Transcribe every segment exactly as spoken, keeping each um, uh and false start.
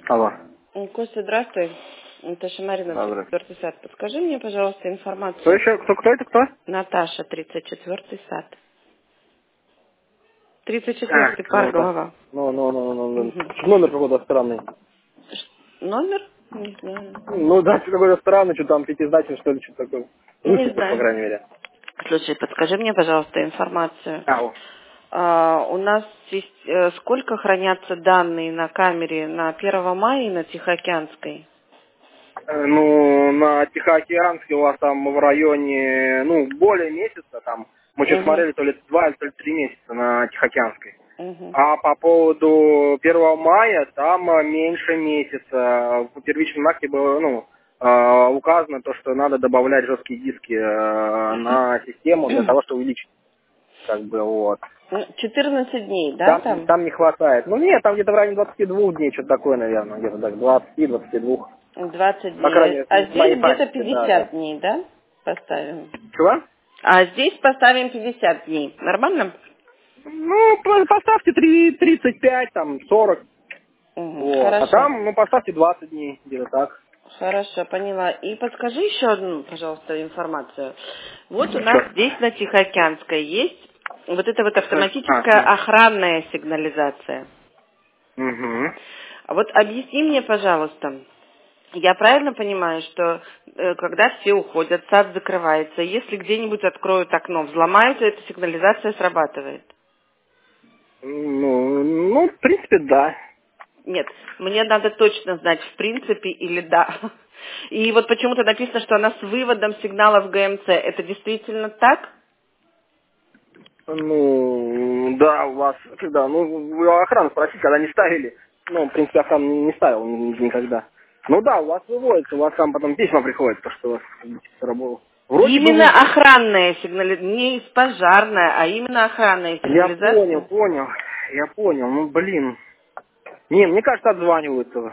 Алло. Костя, здравствуй. Наташа Марина, Да, тридцать четвёртый сад. Подскажи мне, пожалуйста, информацию. Кто еще? Кто, кто это, кто? Наташа, тридцать четвёртый сад. тридцать четвёртый А, пар ну да. голова. Ну, ну, ну, ну, ну. Мгм. Номер какой-то странный. Номер? Не знаю. Ну да, что какой-то странный, что там пятизначный, что ли, что-то такое. Не Русский, по знаю. крайней мере. Слушай, подскажи мне, пожалуйста, информацию. Ау. А, у нас есть, э, сколько хранятся данные на камере на первого мая и на Тихоокеанской? Э, Ну, на Тихоокеанской у вас там в районе, ну, более месяца там. Мы что-то Угу. смотрели, то ли два, то ли три месяца на Тихоокеанской. Угу. А по поводу первого мая, там э, меньше месяца. В первичном акте было, ну, э, указано то, что надо добавлять жесткие диски э, на систему для того, чтобы увеличить, как бы, вот. Ну, четырнадцать дней, да, Там, там? там не хватает. Ну нет, там где-то в районе двадцати двух дней, что-то такое, наверное, где-то так, двадцати-двадцати двух. двадцать По крайней дней. мере, А в моей здесь где-то памяти, да, да. пятьдесят дней, да? Поставим. Чего? А здесь поставим пятьдесят дней. Нормально? Ну, по- поставьте три- тридцать пять, там, сорок. Угу, Вот. А хорошо. там, ну, поставьте двадцать дней, где-то так. Хорошо, поняла. И подскажи еще одну, пожалуйста, информацию. Вот у нас Чё? здесь на Тихоокеанской есть вот эта вот А, автоматическая охранная сигнализация. угу. А вот объясни мне, пожалуйста, я правильно понимаю, что э, когда все уходят, сад закрывается, если где-нибудь откроют окно, взломают, эта сигнализация срабатывает? Ну, ну, в принципе, да. Нет, мне надо точно знать, в принципе или да. И вот почему-то написано, что она с выводом сигнала в ГМЦ. Это действительно так? Ну, да, у вас, когда, ну, вы у охраны спросите, когда не ставили. Ну, в принципе, охрана не не ставил ни- никогда. Ну да, у вас выводится, у вас там потом письма приходят, то, что у вас все работало. Вроде бы Именно вы... охранная сигнализация, не пожарная, а именно охранная Я понял, сигнализация. понял, я понял, ну, блин. Не, мне кажется, отзваниваются.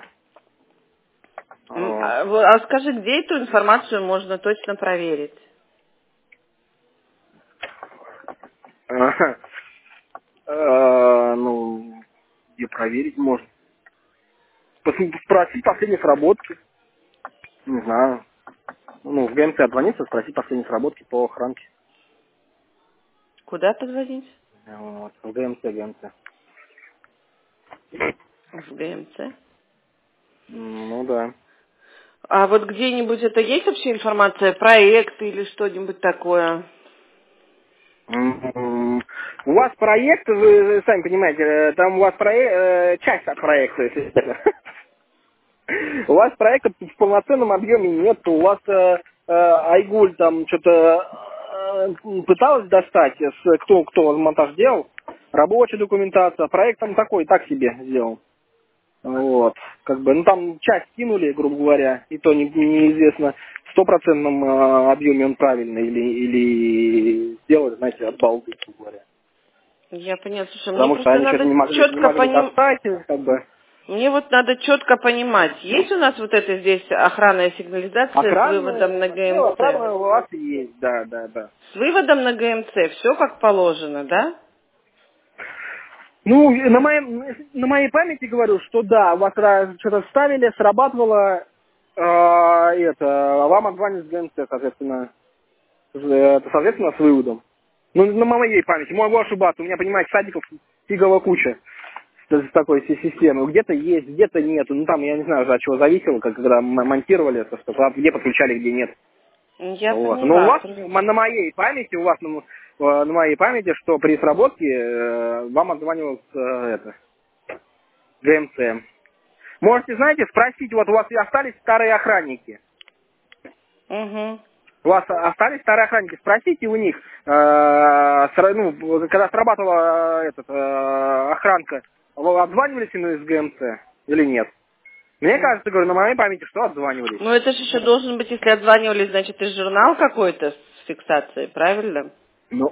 М, Вот. А во- а скажи, где эту информацию можно точно проверить? Ага. Э, Ну, где проверить можно? Пос- Спросить последние сработки. Не знаю. Ну, в ГМЦ отзвониться, спросить последние сработки по охранке. Куда позвонить? Вот. В ГМЦ, ГМЦ. В ГМЦ. М, Ну да. А вот где-нибудь это есть вообще информация, проект или что-нибудь такое? М, У вас проект, вы, вы сами понимаете, э, там у вас проект, часть от проекта, если честно. У вас проекта в полноценном объеме нет, у вас э, э, Айгуль там что-то э, пыталась достать, с, кто, кто монтаж делал, рабочая документация, проект там такой, так себе сделал. Вот, как бы, ну там часть кинули, грубо говоря, и то не- неизвестно в стопроцентном э, объеме он правильный или, или сделали, знаете, от балды, грубо говоря. Я поняла. Слушай, мне Потому что просто они что-то надо не могли, не четко могли поним... достать, как бы. Мне вот надо четко понимать, есть у нас вот это здесь охранная сигнализация с выводом на Охранная, ну, ГМЦ? охранная у вас есть, да, да, да. С выводом на ГМЦ, все как положено, да? Ну, на, моем, на моей памяти говорю, что да, у вас раз что-то вставили, срабатывало, э, это, вам отзвонит с ГНЦ, соответственно, с- это, соответственно, с выводом. Ну, на моей памяти, могу ошибаться, у меня, понимаете, садиков фиговая куча с, с такой си- системой. Где-то есть, где-то нет. Ну, там, я не знаю, от чего зависело, как, когда м- монтировали это, что а где подключали, где нет. Я Вот. Но у поняла. вас, на моей памяти, у вас на, на моей памяти, что при сработке э, вам отзванивал с, э, это, ГМЦ. Можете, знаете, спросить, вот у вас и остались старые охранники. Угу. У вас остались старые охранники, спросите у них, э, сра- ну, когда срабатывала э, этот, э, охранка, вы отзванивались им из ГМЦ или нет? Мне кажется, говорю, на моей памяти, что отзванивались. Ну это же еще должен быть, если отзванивали, значит, и журнал какой-то с фиксацией, правильно? Ну,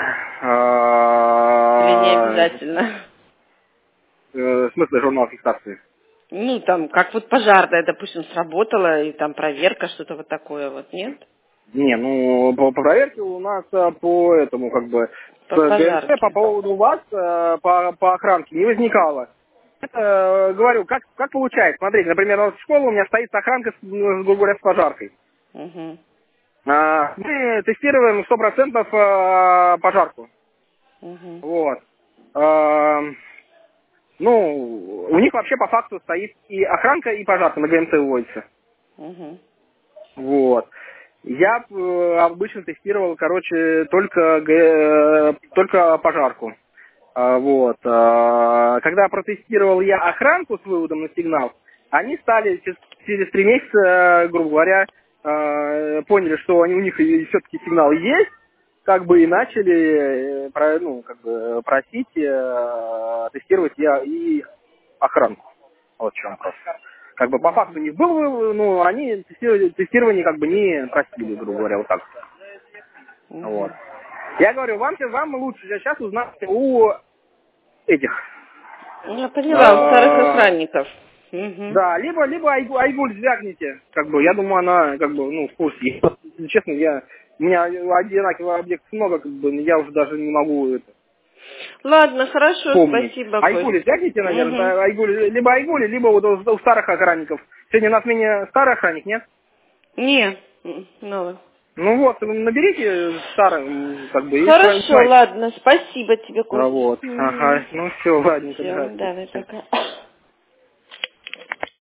Или не э, обязательно? э, в смысле журнал фиксации? Ну, там, как вот пожарная, допустим, сработала, и там проверка, что-то вот такое вот, нет? Не, ну, по, по проверке у нас э, по этому, как бы, с По ГМЦ по пожарке. поводу вас, э, по, по охранке не возникало. это, говорю, как, как получается. Смотрите, например, вот в школе у меня стоит охранка, с, ну, грубо говоря, с пожаркой. Угу. А, мы тестируем сто процентов а, пожарку. Угу. Вот. А, ну, у них вообще по факту стоит и охранка, и пожарка на ГМЦ уводится. Угу. Вот. Я э, обычно тестировал, короче, только, г- только пожарку. А, вот. А, когда протестировал я охранку с выводом на сигнал, они стали через, через три месяца, грубо говоря, э, поняли, что они, у них все-таки сигнал есть, как бы и начали э, про- ну, как бы просить э, тестировать я и охранку. Вот в чем вопрос. Как бы по факту у них был вывод, ну, они тестирование, тестирование как бы не просили, грубо говоря, вот так. Вот. Угу. Я говорю, вам, вам лучше сейчас узнать у этих. Я поняла, у старых А, охранников. Угу. да, либо, либо Айгу- Айгуль звякните, как бы, я думаю, она, как бы, ну, в курсе. Если честно, я, у меня одинаковых объектов много, как бы, я уже даже не могу это Ладно, хорошо, помнить. спасибо, Айгули Кость. звякните, наверное, Угу. да, Айгули, либо Айгули, либо вот у, у старых охранников. Сегодня на смене старый охранник, нет? Не, м, ну. Ну вот, наберите старый, м, как бы, и Хорошо, узнайте. ладно, спасибо тебе, А Кость. вот, ага, ну все, ладненько, Все, да. давай, пока.